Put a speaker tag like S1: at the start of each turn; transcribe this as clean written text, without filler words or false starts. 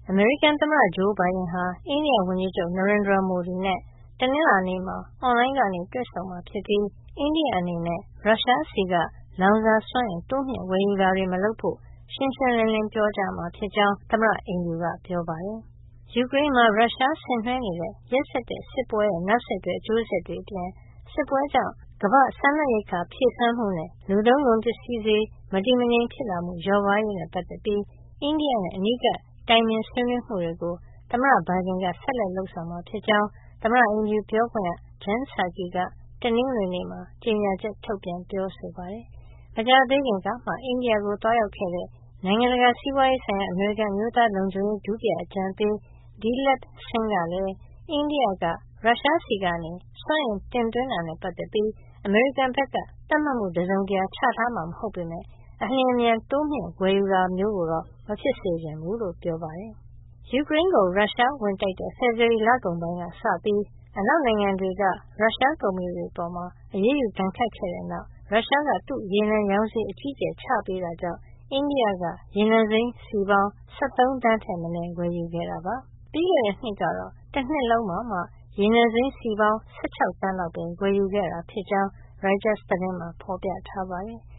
S1: အမေရိကန်သမ္မတ ဂျိုးဘိုင်ဒန်ဟာ အိန္ဒိယဝန်ကြီးချုပ် Narendra Modi နဲ့ တနင်္လာနေ့မှာ အွန်လိုင်းကနေ တွေ့ဆုံမှာဖြစ်ပြီး အိန္ဒိယအနေနဲ့ ရုရှားဆီက လောင်စာစွမ်းအင် တိုးမြှင့်ဝယ်ယူတာတွေ မလုပ်ဖို့ ရှင်းရှင်းလင်းလင်း ပြောကြားမှာဖြစ်ကြောင်း သမ္မတအိမ်ဖြူက ပြောပါတယ်။ ယူကရိန်းမှာ ရုရှားဆင်နွှဲနေတဲ့ ရက်စက်တဲ့စစ်ပွဲရဲ့ နောက်ဆက်တွဲ အကျိုးဆက်တွေအပြင် စစ်ပွဲကြောင့် ကမ္ဘာ့စားနပ်ရိက္ခာ ဖြည့်စွမ်းမှုနဲ့ လူသုံးကုန်ပစ္စည်းဈေး မတည်မငြိမ်ဖြစ်လာမှု လျော့ပါးရေးနဲ့ ပတ်သက်ပြီး အိန္ဒိယနဲ့ အနီးကပ် တိုင်ပင်ဆွေးနွေးမှုတွေကို သမ္မတဘိုင်ဒန်က ဆက်လက်လုပ်ဆောင်မှာဖြစ်ကြောင်း သမ္မတအိမ်ဖြူပြောခွင့်ရ Jen Psaki က တနင်္ဂနွေနေ့မှာ ကြေညာချက် ထုတ်ပြန်ပြောဆိုပါတယ်။ မကြာသေးခင်ကမှ အိန္ဒိယကို သွားရောက်ခဲ့တဲ့ နိုင်ငံတကာစီးပွားရေးဆိုင်ရာ အမေရိကန် အမျိုးသားလုံခြုံရေး ဒုတိယအကြံပေး Dilip Singh ကလည်း အိန္ဒိယက ရုရှားဆီက စွမ်းအင်တင်သွင်းတာနဲ့ ပတ်သက်ပြီး အမေရိကန်ဘက်က သတ်မှတ်မှု တစုံတရာ ချထားမှာ မဟုတ်ပေမယ့် အလျင်အမြန် တိုးမြှင့်ဝယ်ယူတာမျိုးကိုတော့ မဖြစ်စေချင်ဘူးလို့ ပြောပါတယ်။ ယူကရိန်းကို ရုရှားဝင်တိုက်တဲ့ ဖေဖေါ်ဝါရီလကုန်ပိုင်းကစပြီး အနောက်နိုင်ငံတွေက ရုရှားကုမ္ပဏီတွေအပေါ် အရေးယူဒဏ်ခတ်ခဲ့တဲ့နောက် ရုရှားက သူ့ရေနံရောင်းဈေး အကြီးအကျယ် ချပေးတာကြောင့် အိန္ဒိယက ရေနံစိမ်းစည်ပေါင်း ၁၃ သန်းထက်မနည်း ဝယ်ယူခဲ့တာပါ။ ပြီးခဲ့တဲ့နှစ်ကတော့ တနှစ်လုံးမှာမှ ရေနံစိမ်းစည်ပေါင်း ၁၆ သန်းလောက်ပဲ ဝယ်ယူခဲ့တာဖြစ်ကြောင်း ရိုက်တာသတင်းမှာ ဖော်ပြထားပါတယ်။